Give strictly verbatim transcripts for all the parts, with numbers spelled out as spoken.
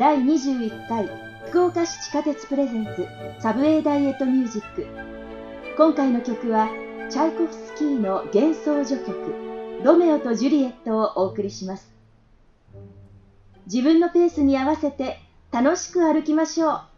だいにじゅういっかい福岡市地下鉄プレゼンツサブウェイダイエットミュージック。今回の曲はチャイコフスキーの幻想序曲ロメオとジュリエットをお送りします。自分のペースに合わせて楽しく歩きましょう。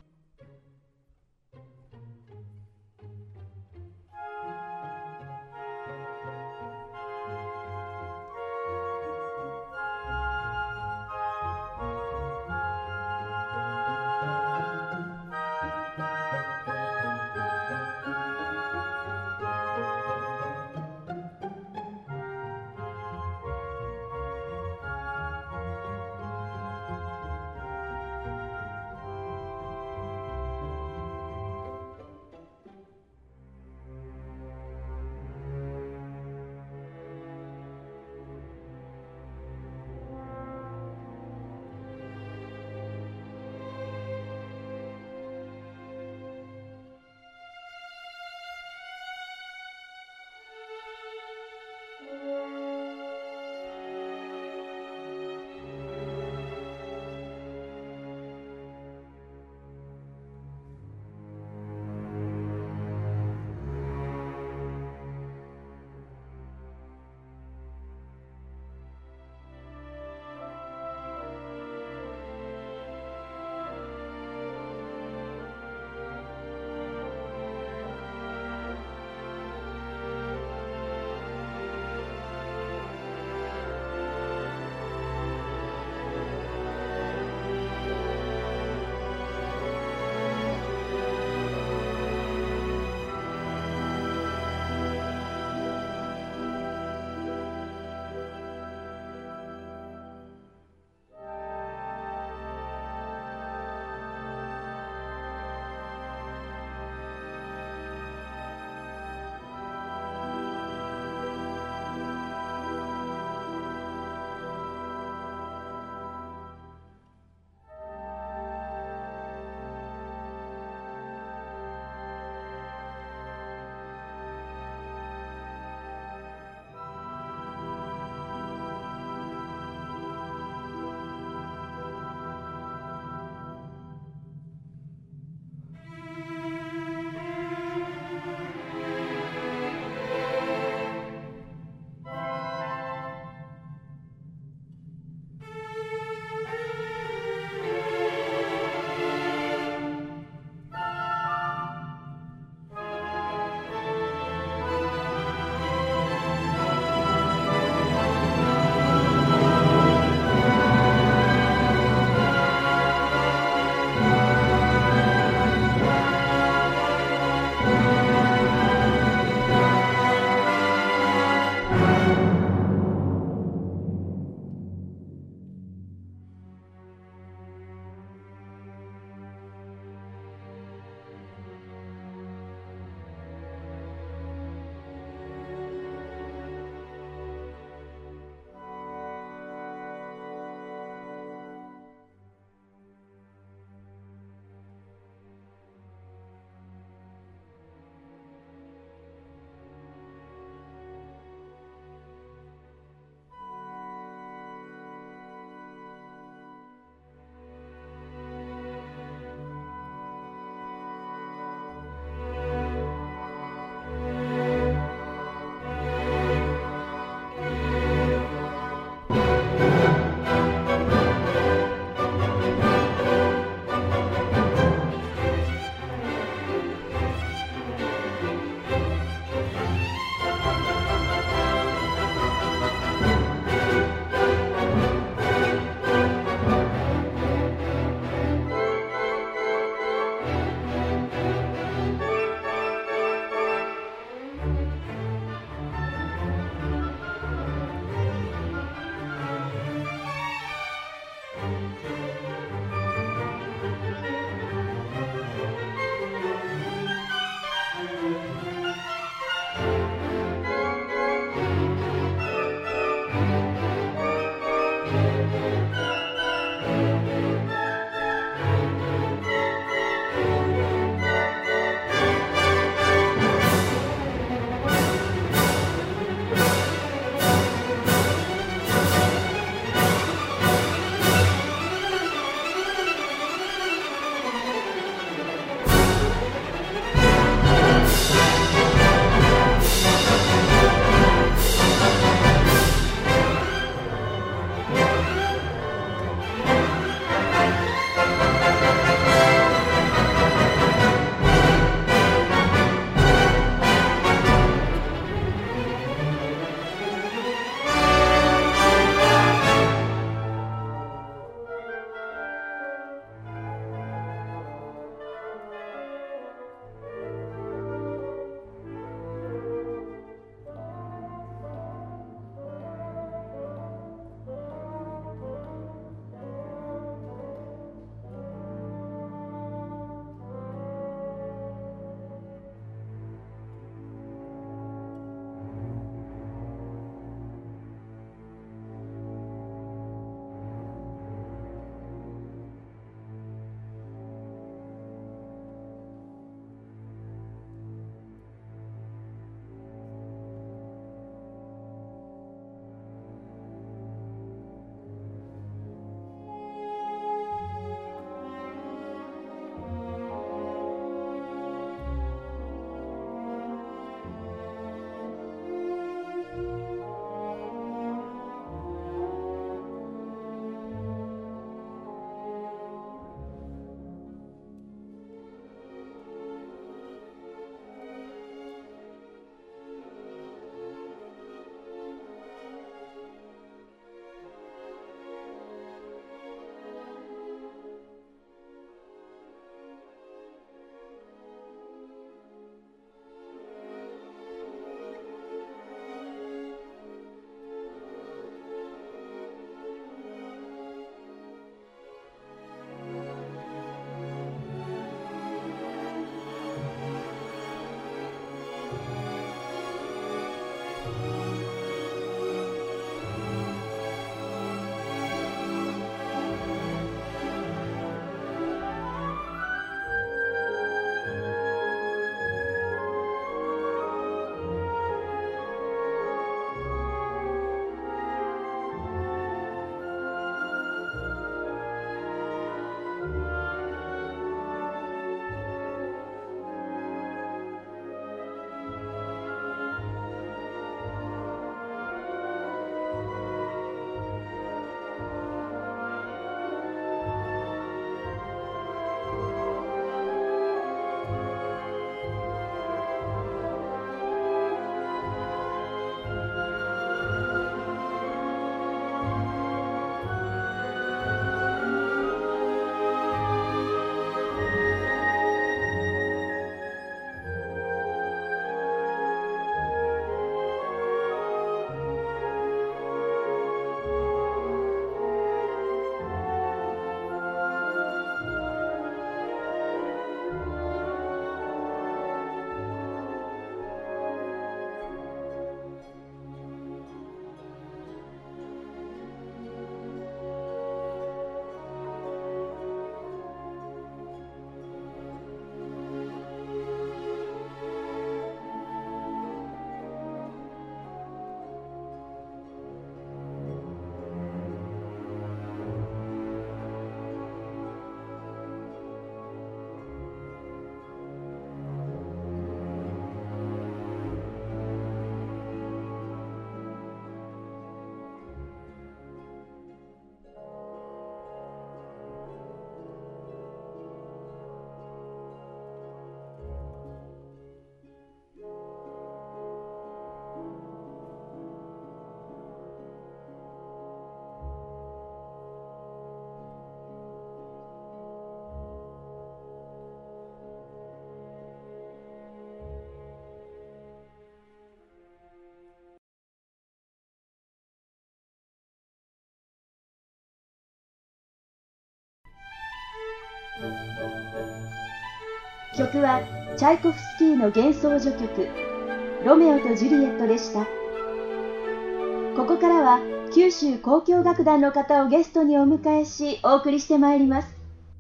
曲はチャイコフスキーの幻想序曲「ロメオとジュリエット」でした。ここからは九州交響楽団の方をゲストにお迎えしお送りしてまいります。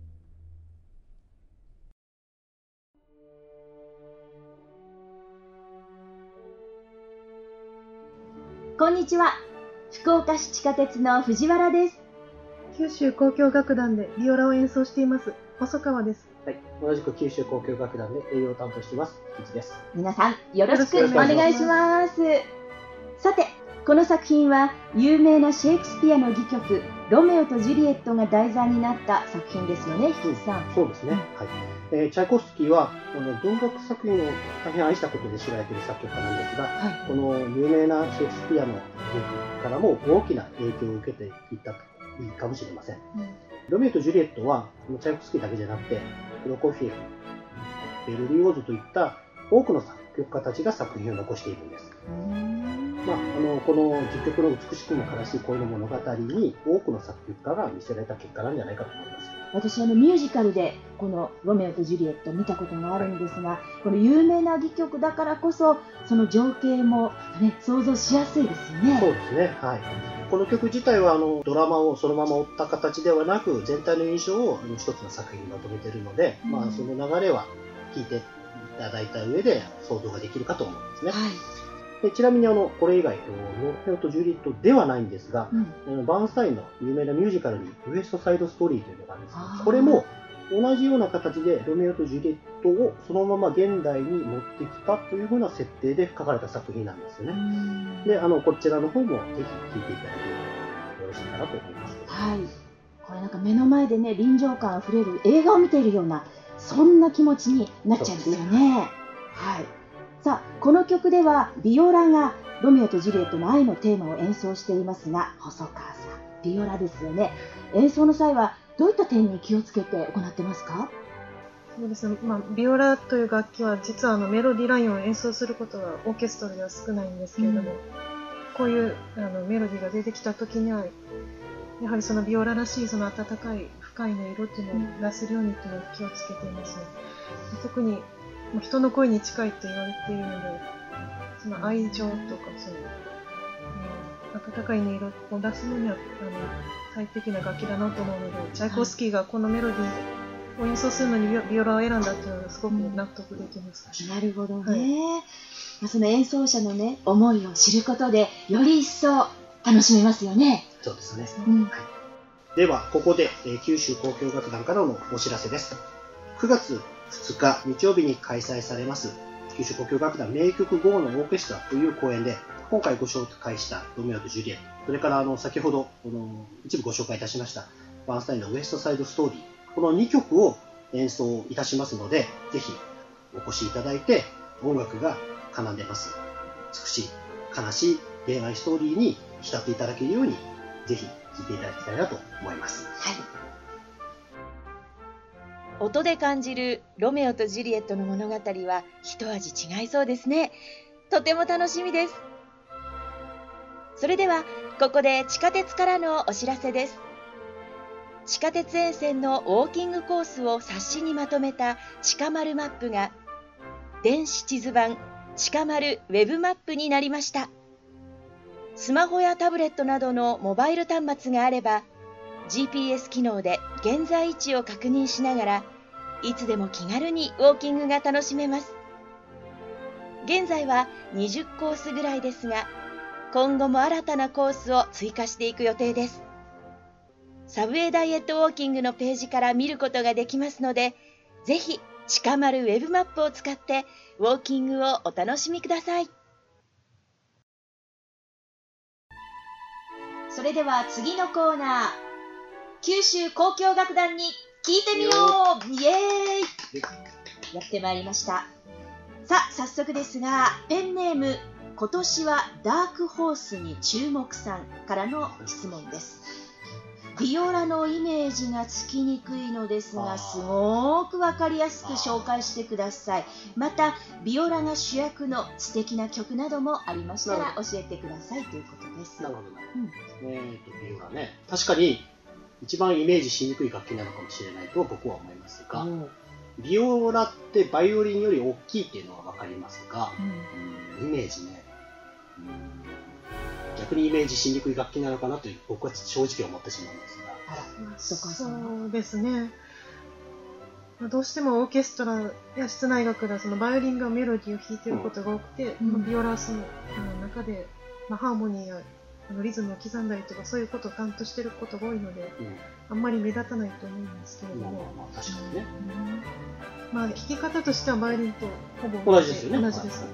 こんにちは。福岡市地下鉄の藤原です。 九州交響楽団でビオラを演奏しています細川です。 はい、同じく九州交響楽団で栄養を担当しています菊池です。 皆さんよろしくお願いします。さて、この作品は有名なシェイクスピアの戯曲「ロメオとジュリエット」が題材になった作品ですよね、菊池さん。 そうですね、はい。えー、チャイコフスキーはこの文学作品を大変愛したことで知られている作曲家なんですが、はい、この有名なシェイクスピアの戯曲からも大きな影響を受けていったといいかもしれません。うん、ロメオとジュリエットはチャイコフスキーだけじゃなくてプロコフィエフ、ベルリオーズといった多くの作曲家たちが作品を残しているんです。まあ、あのこの戯曲の美しくも悲しい恋の物語に多くの作曲家が見せられた結果なんじゃないかと思います。 私あのミュージカルでこのロメオとジュリエットを見たことがあるんですが、はい、この有名な戯曲だからこそその情景も、ね、想像しやすいですよね。 そうですね、はい。この曲自体はあのドラマをそのまま追った形ではなく全体の印象を一つの作品にまとめているので、うん、まあ、その流れは聞いていただいた上で想像ができるかと思うんですね。はい、でちなみにあのこれ以外、ロメオとジュリエットではないんですが、うん、バーンスタインの有名なミュージカルにウエストサイドストーリーというのがあるんですが、これも同じような形でロメオとジュリエットをそのまま現代に持ってきたというふうな設定で書かれた作品なんですよね。で、あのこちらの方もぜひ聴いていただければよろしいかなと思います。 はい、これなんか目の前でね、臨場感あふれる映画を見ているようなそんな気持ちになっちゃうんですよね。はい。さあ、この曲ではビオラがロメオとジュリエットの愛のテーマを演奏していますが、細川さん、ビオラですよね。演奏の際はどういった点に気をつけて行ってますか？ そうですね、まあ、ビオラという楽器は実はあのメロディーラインを演奏することはオーケストラでは少ないんですけれども、うん、こういうあのメロディーが出てきた時にはやはりそのビオラらしいその温かい深い音色っていうのを出せるようにというのを気をつけています。特にまあ、人の声に近いって言われているので、その愛情とか、その、うん、温かい音色を出すのには、あの、最適な楽器だなと思うので、チャイコフスキーがこのメロディーを演奏するのにビオビオラを選んだっていうのがすごく納得できます。 うん、なるほどね。はい、その演奏者のね、思いを知ることで、より一層楽しめますよね。 そうですね。 うん、 はい、では、ここで、えー、九州交響楽団からのお知らせです。くがつふつか日曜日に開催されます九州交響楽団名曲ゴーのオーケストラという公演で、今回ご紹介したロメオとジュリエット、それからあの先ほどこの一部ご紹介いたしましたバーンスタインのウエストサイドストーリー、このにきょくを演奏いたしますので、ぜひお越しいただいて、音楽が奏でます美しい悲しい恋愛ストーリーに浸っていただけるように、ぜひ聴いていただきたいなと思います。 はい、音で感じるロメオとジュリエットの物語は一味違いそうですね。とても楽しみです。それではここで地下鉄からのお知らせです。地下鉄沿線のウォーキングコースを冊子にまとめた地下丸マップが電子地図版地下丸ウェブマップになりました。スマホやタブレットなどのモバイル端末があれば ジーピーエス 機能で現在位置を確認しながらいつでも気軽にウォーキングが楽しめます。現在はにじゅっコースぐらいですが、今後も新たなコースを追加していく予定です。サブウェイダイエットウォーキングのページから見ることができますので、ぜひ地下丸ウェブマップを使ってウォーキングをお楽しみください。それでは次のコーナー、九州交響楽団に聞いてみよう、イエーイ、やってまいりました。さあ早速ですが、ペンネーム今年はダークホースに注目さんからの質問です。ビオラのイメージがつきにくいのですが、すごくわかりやすく紹介してください。またビオラが主役の素敵な曲などもありましたら教えてくださいということです。 なるほど、うん、えーとビオラね、確かに一番イメージしにくい楽器なのかもしれないと僕は思いますが、うん、ビオラってバイオリンより大きいっていうのは分かりますが、うん、イメージね、うん、逆にイメージしにくい楽器なのかなという僕は正直思ってしまうんですが。 あら、そうですね、どうしてもオーケストラや室内楽ではそのバイオリンがメロディーを弾いていることが多くて、うん、ビオラはその中で、まあ、ハーモニーやあのリズムを刻んだりとかそういうことを担当していることが多いので、うん、あんまり目立たないと思うんですけれども、 まあ、確かにね、 うん、まあ、弾き方としてはバイオリンとほぼ同じですよね。 同じです、はい、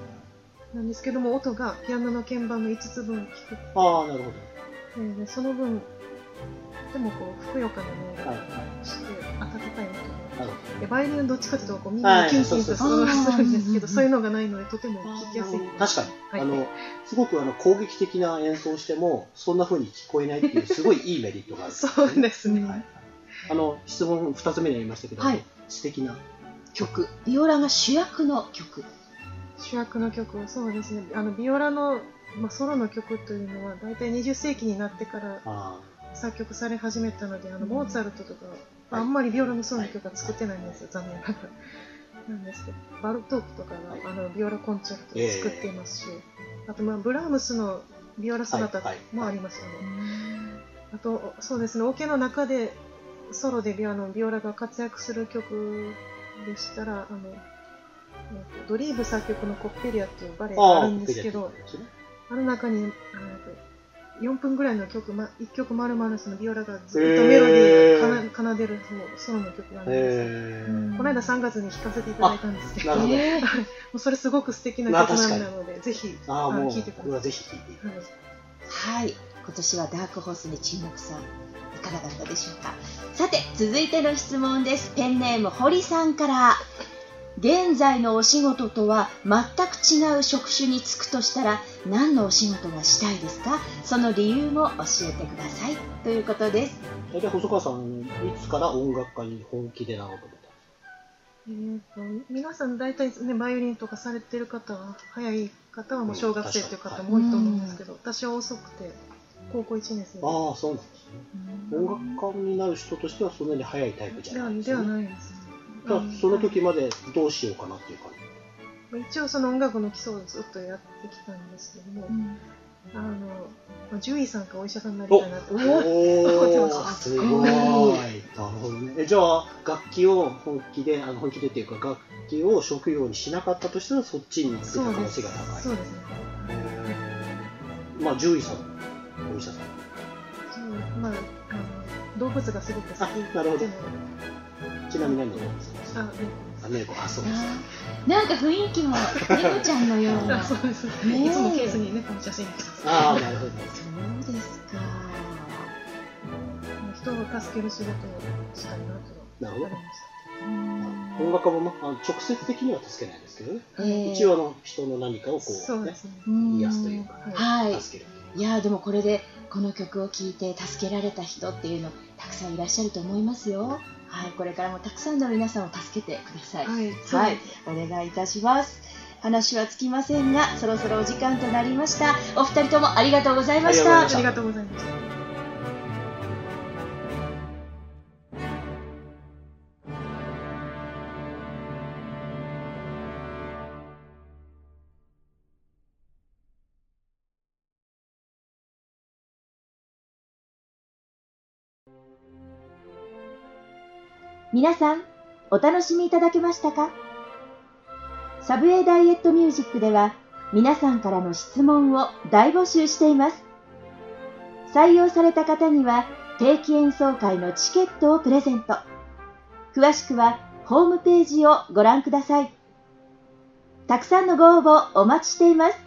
なんですけども、音がピアノの鍵盤のいつつぶん低く、 ああ、なるほど、 えー、その分とてもこうふくよかな音色をして、はい、温かい音で、バイオリンはどっちかというとこうみんなキンキンとするんですけど、そういうのがないのでとても聴きやすい。 確かに、はい、あのすごくあの攻撃的な演奏をしてもそんな風に聞こえないっていうすごいいいメリットがある、ね、 そうですね、はい、 あの質問ふたつめにありましたけど、はい、素敵な曲、ビオラが主役の曲、 主役の曲、そうですね、あのビオラの、まあ、ソロの曲というのはだいたいにじゅっせいきになってから作曲され始めたので、あのモーツァルトとか、うん、あんまりビオラのソロの曲は作ってないんですよ、残念ながら。なんですけど、バルトークとかが、はい、あのビオラコンチェルトを作っていますし、えー、あと、まあ、ブラームスのビオラソナタもありますよね。はいはいはい、あと、そうですね、オケの中でソロでビオラビオラが活躍する曲でしたら、あのドリーブ作曲のコッペリアというバレエがあるんですけど、あの中によんぷんぐらいの曲、ま、いっきょく丸々そのビオラがずっとメロディーを奏でるソロの曲があるんですよ。この間さんがつに弾かせていただいたんですけど、もうそれすごく素敵な曲なので、ぜひ聴いてください。 ぜひ聴いていただきます。 はい、今年はダークホースに注目さん、いかがだったでしょうか。さて続いての質問です。ペンネーム堀さんから。現在のお仕事とは全く違う職種に就くとしたら何のお仕事がしたいですか？その理由も教えてくださいということです。 大体細川さん、いつから音楽家に本気でなろうと思ったんですか？ えーと、皆さん大体、ね、バイオリンとかされてる方は、早い方はもう小学生という方も多いと思うんですけど、私は遅くて高校いちねん生で。ああ、そうなんですね。音楽家になる人としてはそんなに早いタイプじゃないですね。 ではないですね。 その時までどうしようかなっていう感じ。 一応その音楽の基礎をずっとやってきたんですけども、うん、あの獣医さんかお医者さんになりたいなって思ってました。 すごい。なるほどね。え、じゃあ楽器を本気で、あの本気でっていうか楽器を職業にしなかったとしたらそっちに行ってた可能性が高い。 そうですね。 まあ獣医さん、お医者さん。 そう、まあ、あの動物がすごく好きっていうの。 なるほど。ちなみに何の動物ですか？あ、猫。あ、そうです。 なんか雰囲気も猫ちゃんのような。 そうです。ね、いつもケースに猫の写真入れてます。 ああ、なるほど。 そうですか。 人を助ける仕事をしたいなと思いました。 音楽家も直接的には助けないですけどね。えー、一応あの人の何かをこう、ね、癒すというか、 はい、 助ける。 いやでもこれでこの曲を聴いて助けられた人っていうのたくさんいらっしゃると思いますよ。はい、これからもたくさんの皆さんを助けてください。はい、はい、お願いいたします。話はつきませんが、そろそろお時間となりました。お二人ともありがとうございました。 ありがとうございました。 皆さん、お楽しみいただけましたか？サブウェイダイエットミュージックでは皆さんからの質問を大募集しています。採用された方には定期演奏会のチケットをプレゼント。詳しくはホームページをご覧ください。たくさんのご応募お待ちしています。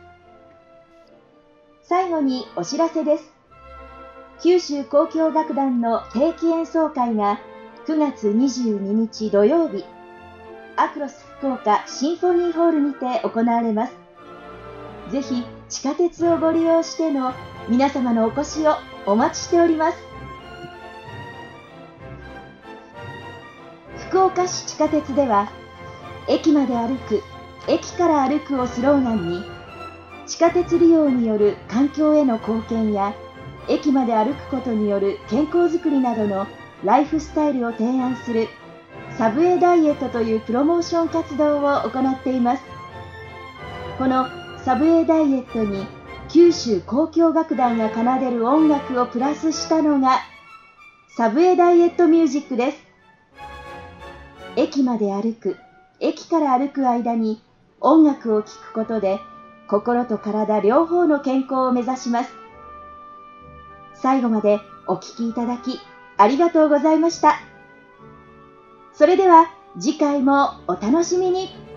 最後にお知らせです。九州交響楽団の定期演奏会がくがつにじゅうににち土曜日、アクロス福岡シンフォニーホールにて行われます。ぜひ地下鉄をご利用しての皆様のお越しをお待ちしております。福岡市地下鉄では、駅まで歩く、駅から歩くをスローガンに、地下鉄利用による環境への貢献や、駅まで歩くことによる健康づくりなどのライフスタイルを提案するサブウェイダイエットというプロモーション活動を行っています。このサブウェイダイエットに九州交響楽団が奏でる音楽をプラスしたのがサブウェイダイエットミュージックです。駅まで歩く、駅から歩く間に音楽を聴くことで心と体両方の健康を目指します。最後までお聴きいただきありがとうございました。それでは次回もお楽しみに。